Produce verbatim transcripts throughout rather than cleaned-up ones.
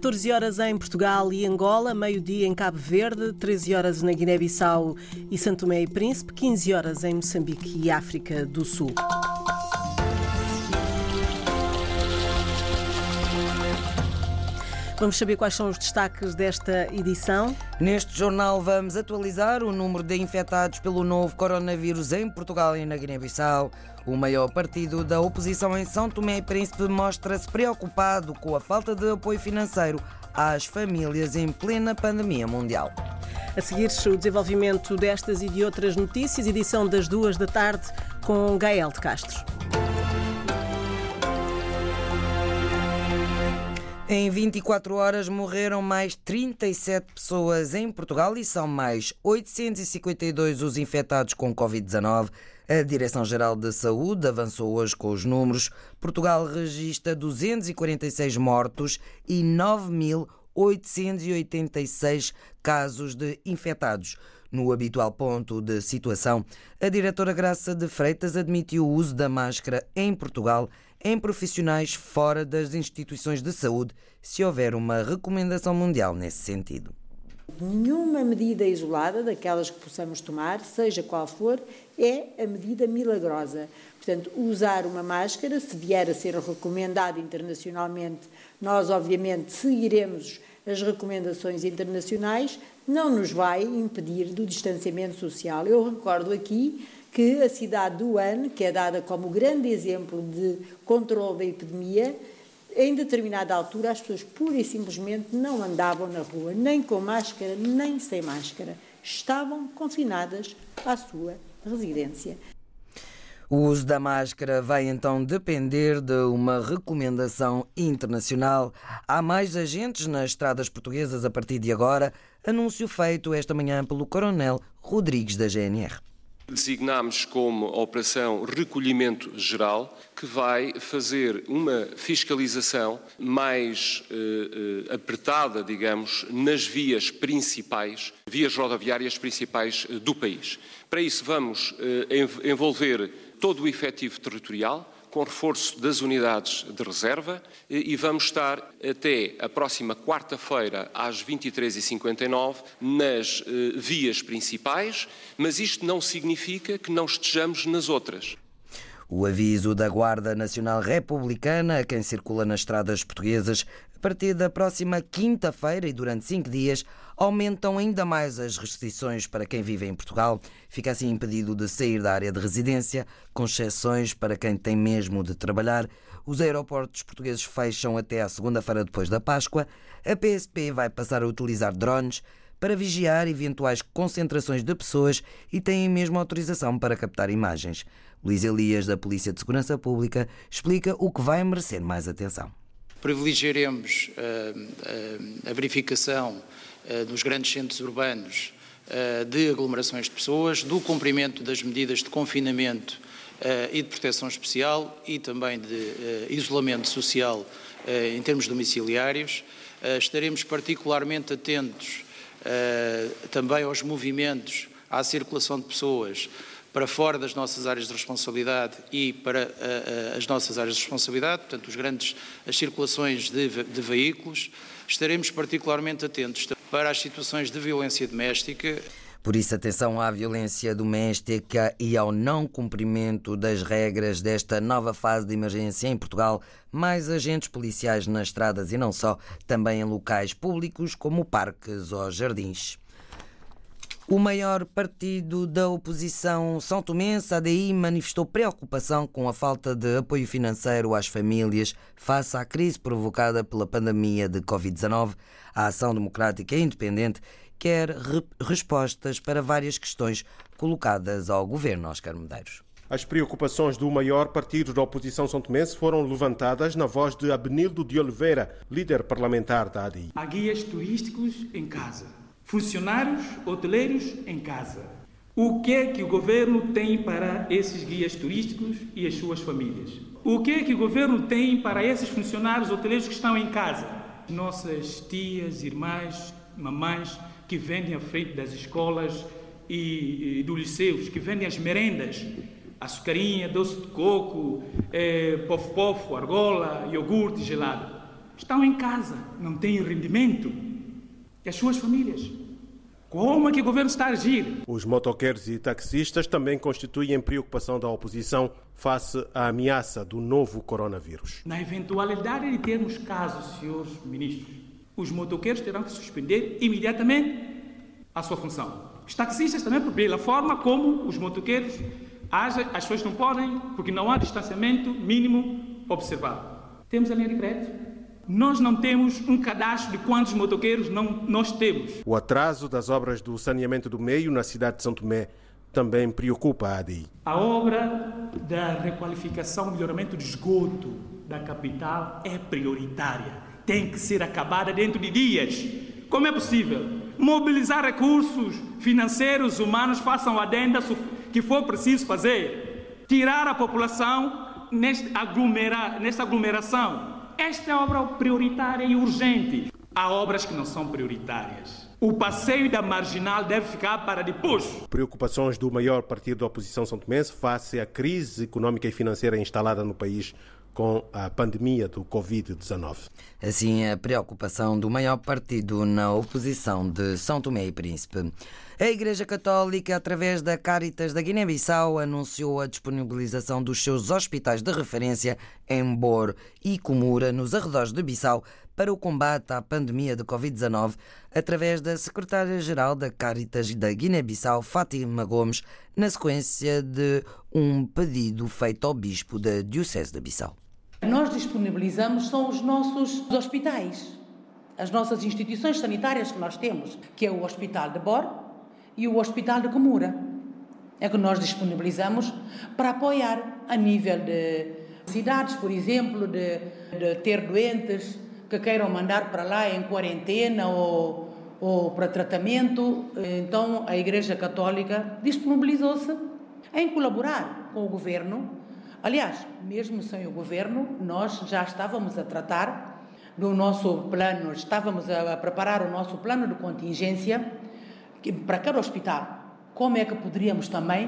catorze horas em Portugal e Angola, meio-dia em Cabo Verde, treze horas na Guiné-Bissau e São Tomé e Príncipe, quinze horas em Moçambique e África do Sul. Vamos saber quais são os destaques desta edição. Neste jornal vamos atualizar o número de infectados pelo novo coronavírus em Portugal e na Guiné-Bissau. O maior partido da oposição em São Tomé e Príncipe mostra-se preocupado com a falta de apoio financeiro às famílias em plena pandemia mundial. A seguir, o desenvolvimento destas e de outras notícias, edição das duas da tarde com Gael de Castro. Em vinte e quatro horas morreram mais trinta e sete pessoas em Portugal e são mais oitocentos e cinquenta e dois os infectados com covid dezanove. A Direção-Geral de Saúde avançou hoje com os números. Portugal registra duzentos e quarenta e seis mortos e nove mil oitocentos e oitenta e seis casos de infectados. No habitual ponto de situação, a diretora Graça de Freitas admitiu o uso da máscara em Portugal em profissionais fora das instituições de saúde, se houver uma recomendação mundial nesse sentido. Nenhuma medida isolada daquelas que possamos tomar, seja qual for, é a medida milagrosa. Portanto, usar uma máscara, se vier a ser recomendado internacionalmente, nós obviamente seguiremos as recomendações internacionais, não nos vai impedir do distanciamento social. Eu recordo aqui que a cidade de Wuhan, que é dada como grande exemplo de controle da epidemia, em determinada altura as pessoas pura e simplesmente não andavam na rua, nem com máscara, nem sem máscara. Estavam confinadas à sua residência. O uso da máscara vai então depender de uma recomendação internacional. Há mais agentes nas estradas portuguesas a partir de agora, anúncio feito esta manhã pelo Coronel Rodrigues da G N R. Designámos como operação recolhimento geral, que vai fazer uma fiscalização mais eh, eh, apertada, digamos, nas vias principais, vias rodoviárias principais eh, do país. Para isso vamos eh, envolver todo o efetivo territorial, com reforço das unidades de reserva, e vamos estar até a próxima quarta-feira às vinte e três e cinquenta e nove nas eh, vias principais, mas isto não significa que não estejamos nas outras. O aviso da Guarda Nacional Republicana a quem circula nas estradas portuguesas, a partir da próxima quinta-feira e durante cinco dias, aumentam ainda mais as restrições para quem vive em Portugal. Fica assim impedido de sair da área de residência, com exceções para quem tem mesmo de trabalhar. Os aeroportos portugueses fecham até à segunda-feira depois da Páscoa. A P S P vai passar a utilizar drones para vigiar eventuais concentrações de pessoas e têm mesmo autorização para captar imagens. Luís Elias, da Polícia de Segurança Pública, explica o que vai merecer mais atenção. Privilegiaremos uh, uh, a verificação uh, nos grandes centros urbanos uh, de aglomerações de pessoas, do cumprimento das medidas de confinamento uh, e de proteção especial e também de uh, isolamento social uh, em termos domiciliários. Uh, estaremos particularmente atentos uh, também aos movimentos, à circulação de pessoas para fora das nossas áreas de responsabilidade e para uh, as nossas áreas de responsabilidade, portanto, os grandes, as circulações de, de veículos. Estaremos particularmente atentos para as situações de violência doméstica. Por isso, atenção à violência doméstica e ao não cumprimento das regras desta nova fase de emergência em Portugal. Mais agentes policiais nas estradas e não só, também em locais públicos como parques ou jardins. O maior partido da oposição são tomense, a D I, manifestou preocupação com a falta de apoio financeiro às famílias face à crise provocada pela pandemia de covid dezanove. A Ação Democrática Independente quer re- respostas para várias questões colocadas ao governo. Oscar Medeiros. As preocupações do maior partido da oposição são tomense foram levantadas na voz de Abenildo de Oliveira, líder parlamentar da A D I. Há guias turísticos em casa. Funcionários hoteleiros em casa. O que é que o governo tem para esses guias turísticos e as suas famílias? O que é que o governo tem para esses funcionários hoteleiros que estão em casa? Nossas tias, irmãs, mamães que vendem à frente das escolas e, e dos liceus, que vendem as merendas, açucarinha, doce de coco, eh, pofo-pofo, argola, iogurte gelado. estão em casa, não têm rendimento. E as suas famílias? Como é que o governo está a agir? Os motoqueiros e taxistas também constituem preocupação da oposição face à ameaça do novo coronavírus. Na eventualidade de termos casos, senhores ministros, os motoqueiros terão que suspender imediatamente a sua função. Os taxistas também, pela forma como os motoqueiros agem, as pessoas não podem, porque não há distanciamento mínimo observado. Temos a linha de crédito. Nós não temos um cadastro de quantos motoqueiros não, nós temos. O atraso das obras do saneamento do meio na cidade de São Tomé também preocupa a A D I. A obra da requalificação e melhoramento de esgoto da capital é prioritária. Tem que ser acabada dentro de dias. Como é possível? Mobilizar recursos financeiros, humanos, façam a adenda que for preciso fazer. Tirar a população nesta, aglomera, nesta aglomeração. Esta é obra prioritária e urgente. Há obras que não são prioritárias. O passeio da Marginal deve ficar para depois. Preocupações do maior partido da oposição são-tomense face à crise económica e financeira instalada no país com a pandemia do covid dezenove. Assim, a preocupação do maior partido na oposição de São Tomé e Príncipe. A Igreja Católica, através da Caritas da Guiné-Bissau, anunciou a disponibilização dos seus hospitais de referência em Bor e Comura, nos arredores de Bissau, para o combate à pandemia de covid dezenove, através da secretária-geral da Caritas da Guiné-Bissau, Fátima Gomes, na sequência de um pedido feito ao bispo da Diocese de Bissau. Nós disponibilizamos são os nossos hospitais, as nossas instituições sanitárias que nós temos, que é o Hospital de Bor e o Hospital de Comura. É que nós disponibilizamos para apoiar a nível de cidades, por exemplo, de, de ter doentes que queiram mandar para lá em quarentena ou, ou para tratamento. Então a Igreja Católica disponibilizou-se em colaborar com o Governo. Aliás, mesmo sem o Governo, nós já estávamos a tratar do nosso plano, estávamos a preparar o nosso plano de contingência para cada hospital. Como é que poderíamos também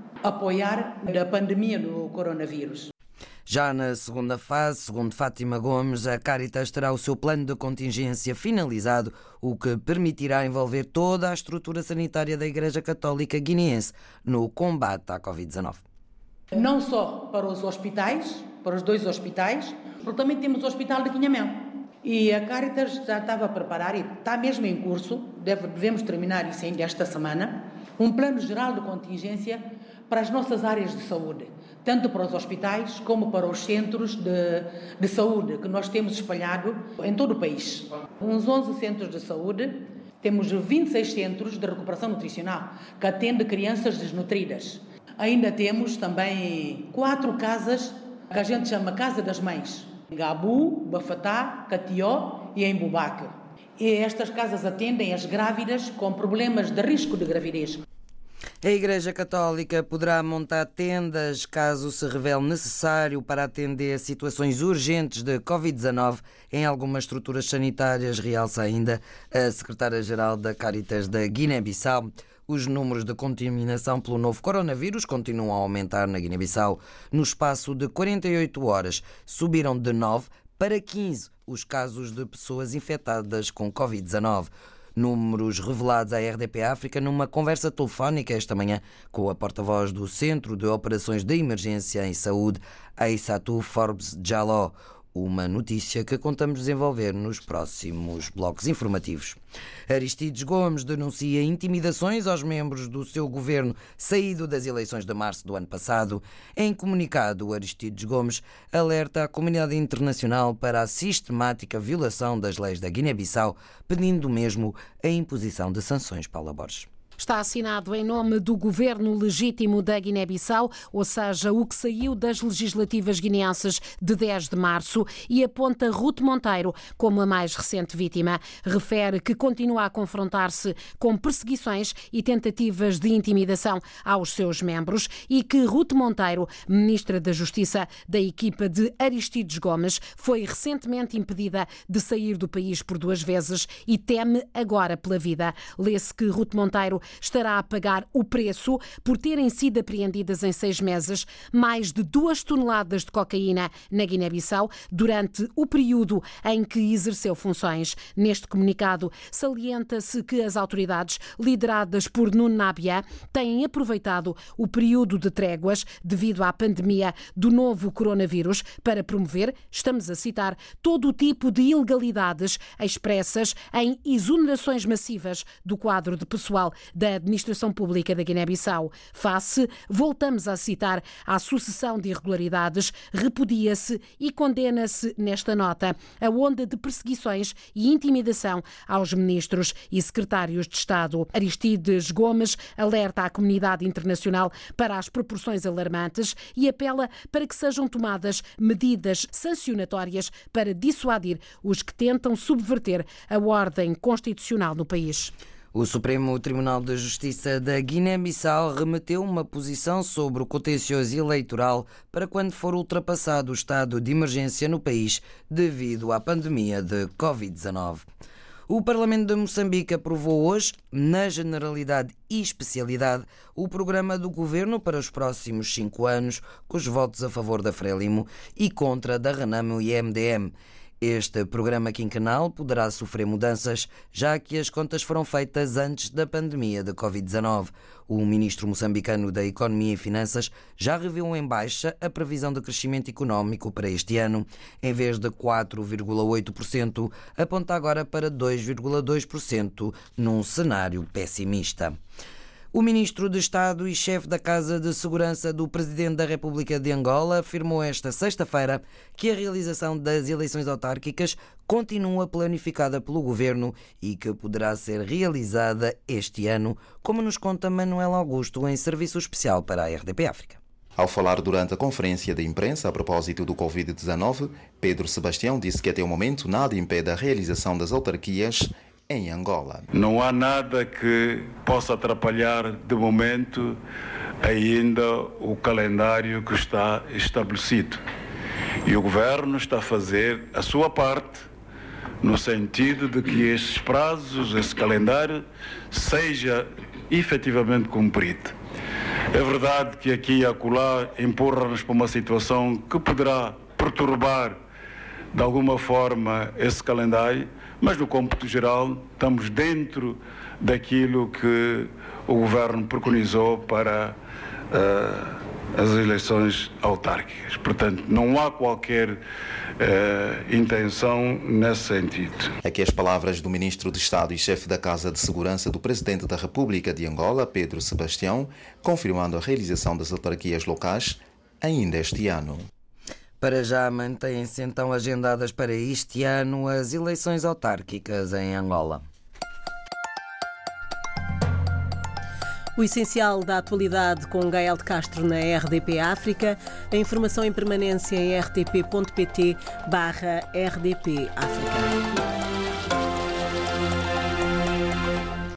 apoiar a pandemia do coronavírus? Já na segunda fase, segundo Fátima Gomes, a Caritas terá o seu plano de contingência finalizado, o que permitirá envolver toda a estrutura sanitária da Igreja Católica Guineense no combate à covid dezenove. Não só para os hospitais, para os dois hospitais, porque também temos o Hospital de Quinhamel. E a Caritas já estava a preparar, e está mesmo em curso, deve, devemos terminar isso ainda esta semana, um plano geral de contingência para as nossas áreas de saúde, tanto para os hospitais como para os centros de, de saúde que nós temos espalhado em todo o país. Uns onze centros de saúde, temos vinte e seis centros de recuperação nutricional que atendem crianças desnutridas. Ainda temos também quatro casas que a gente chama Casa das Mães, em Gabu, Bafatá, Catió e em Bubaque. E estas casas atendem as grávidas com problemas de risco de gravidez. A Igreja Católica poderá montar tendas caso se revele necessário para atender situações urgentes de covid dezenove em algumas estruturas sanitárias, realça ainda a secretária-geral da Caritas da Guiné-Bissau. Os números de contaminação pelo novo coronavírus continuam a aumentar na Guiné-Bissau. No espaço de quarenta e oito horas, subiram de nove para quinze os casos de pessoas infectadas com covid dezenove. Números revelados à R D P África numa conversa telefónica esta manhã com a porta-voz do Centro de Operações de Emergência em Saúde, Aissatu Forbes Jaló. Uma notícia que contamos desenvolver nos próximos blocos informativos. Aristides Gomes denuncia intimidações aos membros do seu governo saído das eleições de março do ano passado. Em comunicado, Aristides Gomes alerta a comunidade internacional para a sistemática violação das leis da Guiné-Bissau, pedindo mesmo a imposição de sanções. Paula Borges. Está assinado em nome do governo legítimo da Guiné-Bissau, ou seja, o que saiu das legislativas guineenses de dez de março, e aponta Ruth Monteiro como a mais recente vítima. Refere que continua a confrontar-se com perseguições e tentativas de intimidação aos seus membros e que Ruth Monteiro, ministra da Justiça da equipa de Aristides Gomes, foi recentemente impedida de sair do país por duas vezes e teme agora pela vida. Lê-se que Ruth Monteiro estará a pagar o preço por terem sido apreendidas em seis meses mais de duas toneladas de cocaína na Guiné-Bissau durante o período em que exerceu funções. Neste comunicado, salienta-se que as autoridades, lideradas por Nuno Nabia, têm aproveitado o período de tréguas devido à pandemia do novo coronavírus para promover, estamos a citar, todo o tipo de ilegalidades expressas em exonerações massivas do quadro de pessoal da administração pública da Guiné-Bissau. Face, voltamos a citar, à sucessão de irregularidades, repudia-se e condena-se nesta nota a onda de perseguições e intimidação aos ministros e secretários de Estado. Aristides Gomes alerta à comunidade internacional para as proporções alarmantes e apela para que sejam tomadas medidas sancionatórias para dissuadir os que tentam subverter a ordem constitucional no país. O Supremo Tribunal de Justiça da Guiné-Bissau remeteu uma posição sobre o contencioso eleitoral para quando for ultrapassado o estado de emergência no país devido à pandemia de covid dezanove. O Parlamento de Moçambique aprovou hoje, na generalidade e especialidade, o programa do governo para os próximos cinco anos, com os votos a favor da Frelimo e contra da Renamo e M D M. Este programa quinquenal poderá sofrer mudanças, já que as contas foram feitas antes da pandemia de covid dezanove. O ministro moçambicano da Economia e Finanças já reviu em baixa a previsão de crescimento económico para este ano. Em vez de quatro vírgula oito por cento, aponta agora para dois vírgula dois por cento, num cenário pessimista. O ministro de Estado e chefe da Casa de Segurança do Presidente da República de Angola afirmou esta sexta-feira que a realização das eleições autárquicas continua planificada pelo governo e que poderá ser realizada este ano, como nos conta Manuel Augusto em serviço especial para a R D P África. Ao falar durante a conferência de imprensa a propósito do covid dezanove, Pedro Sebastião disse que até o momento nada impede a realização das autarquias em Angola. Não há nada que possa atrapalhar, de momento, ainda o calendário que está estabelecido. E o Governo está a fazer a sua parte, no sentido de que esses prazos, esse calendário, seja efetivamente cumprido. É verdade que aqui e acolá empurra-nos para uma situação que poderá perturbar, de alguma forma, esse calendário, mas no cômputo geral estamos dentro daquilo que o Governo preconizou para uh, as eleições autárquicas. Portanto, não há qualquer uh, intenção nesse sentido. Aqui as palavras do Ministro de Estado e chefe da Casa de Segurança do Presidente da República de Angola, Pedro Sebastião, confirmando a realização das autarquias locais ainda este ano. Para já mantêm-se então agendadas para este ano as eleições autárquicas em Angola. O essencial da atualidade com Gael de Castro na R D P África. A informação em permanência em r t p ponto p t barra r d p África.